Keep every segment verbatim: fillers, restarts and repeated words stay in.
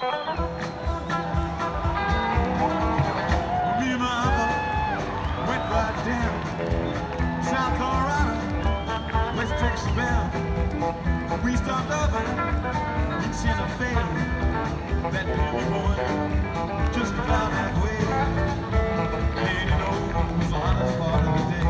Me and my uncle went right down South Carolina, West Texas bound. We stopped over in Santa Fe. That day we were just about halfway. And you know, it was the hottest part of the day.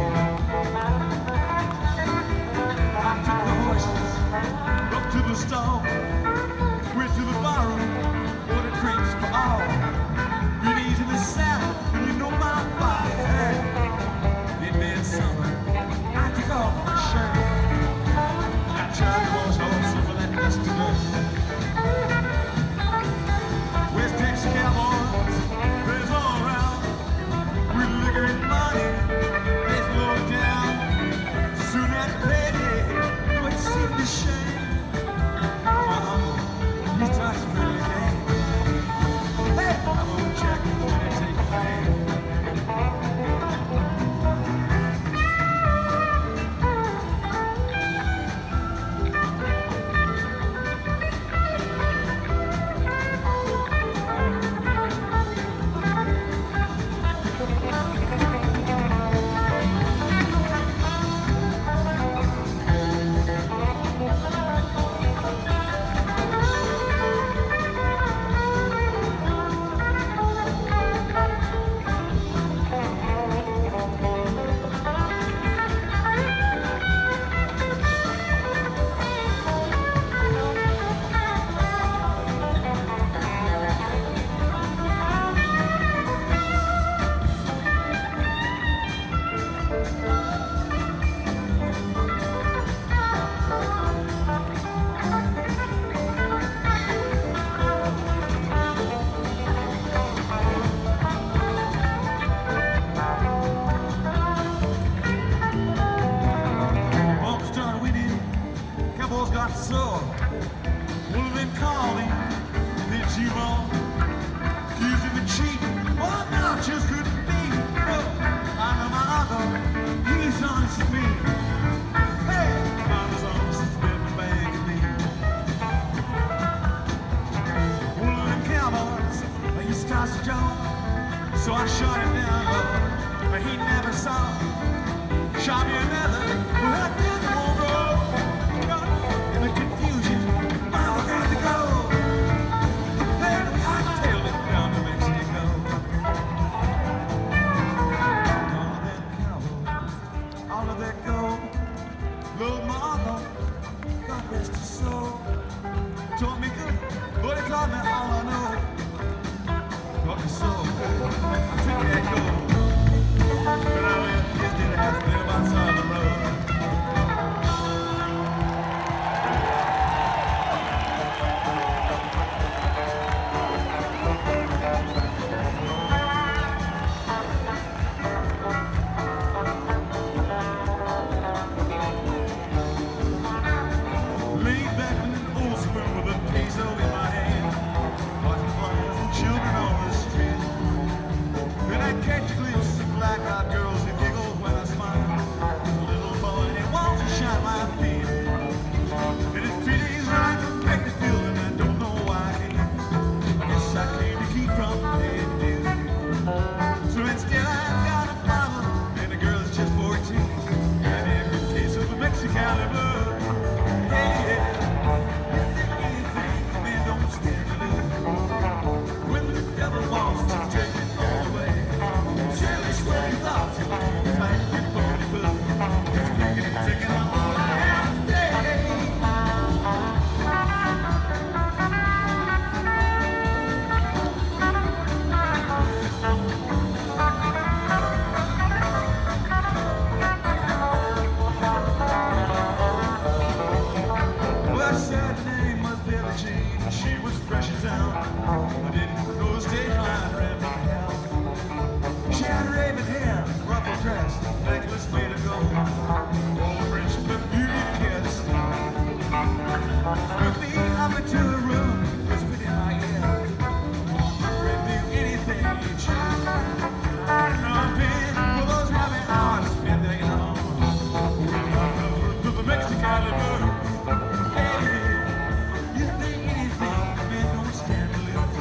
I took the horses up to the stall, went to the barroom, ordered drinks for all. Goodies in the saddle, and you know my body hurt. It meant summer. I took off my shirt. I tried to wash off some of that dust and dirt. West Texas cowboys, there's all around. With liquor and money, it's low down. Soon as payday, no, it seemed a shame. My uncle, he starts pretty game. Hey, I'm gonna check it when I take a name. So I shot him down, but he never saw. Shot me another, but I didn't want to go. In the confusion, Mama got to go. Then I tailed it down to Mexico. All of that cowboy, all of that gold. Little mama, God rest his soul. Taught me good, but he taught me all I know. Taught me so good, I took that gold. But I went and did a half live outside the road. Laid back in an old spoon with a peso in my hand, watching flyers and children on the street. Then I catch a glimpse of black-eyed girls who giggle when I smile. A little boy and he wants to shine my feet. And it feels like a break the feeling I don't know why I came. I guess I came to keep from paying dues. So instead I got a mama and the girl is just fourteen. And every case of a Mexican liver. Hey, yeah. Is there anything man don't stand to lose? When the devil wants to take it all away. Surely swear he thought you were tight and bony blue. He's taking it, taking all I have today. Well, I said her name was Billie Jean. She was fresh in town. I didn't go stage line or anything else. She had raven hair, ruffled dress, necklace made of gold. Old French perfume kiss. With me up into her room, whispered in my ear. Friend, do anything you choose. No pain for those having hours spent there alone. To the Mexican liver. Hey, you think anything, man, don't stand to lose.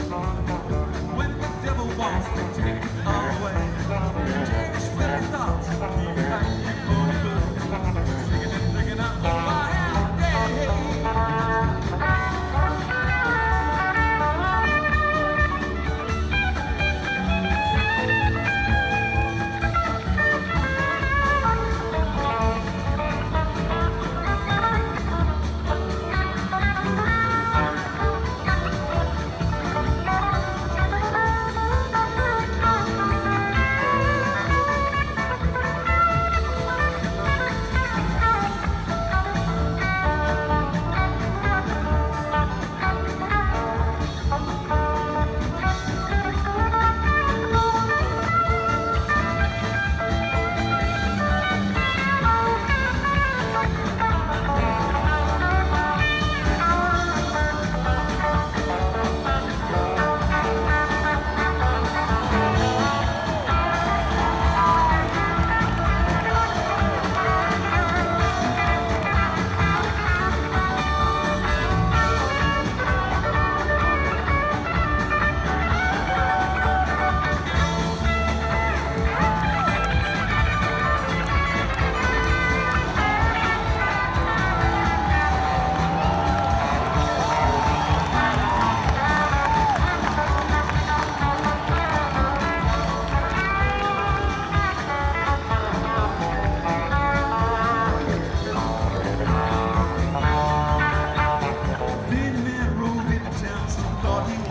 what he